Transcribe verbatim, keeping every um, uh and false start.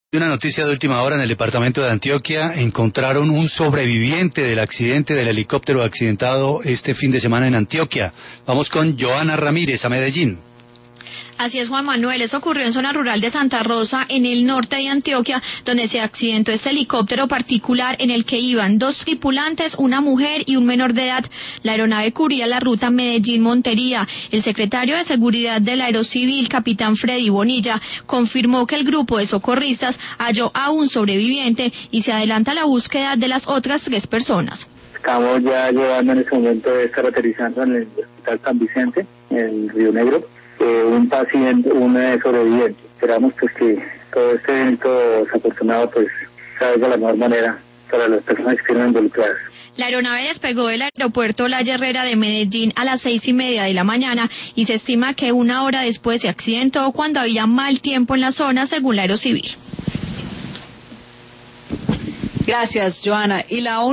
Una noticia de última hora: en el departamento de Antioquia encontraron un sobreviviente del accidente del helicóptero accidentado este fin de semana en Antioquia. Vamos con Joana Ramírez a Medellín. Así es, Juan Manuel, eso ocurrió en zona rural de Santa Rosa, en el norte de Antioquia, donde se accidentó este helicóptero particular en el que iban dos tripulantes, una mujer y un menor de edad. La aeronave cubría la ruta Medellín-Montería. El secretario de Seguridad del Aerocivil, capitán Freddy Bonilla, confirmó que el grupo de socorristas halló a un sobreviviente y se adelanta la búsqueda de las otras tres personas. Estamos ya llevando en este momento, estar aterrizando en el Hospital San Vicente, en Río Negro, eh, un paciente, un eh, sobreviviente. Esperamos pues que todo este evento desafortunado pues salga de la mejor manera para las personas que estén involucradas. La aeronave despegó del aeropuerto La Herrera de Medellín a las seis y media de la mañana y se estima que una hora después se accidentó cuando había mal tiempo en la zona, según la Aerocivil. Gracias, Joana. Y la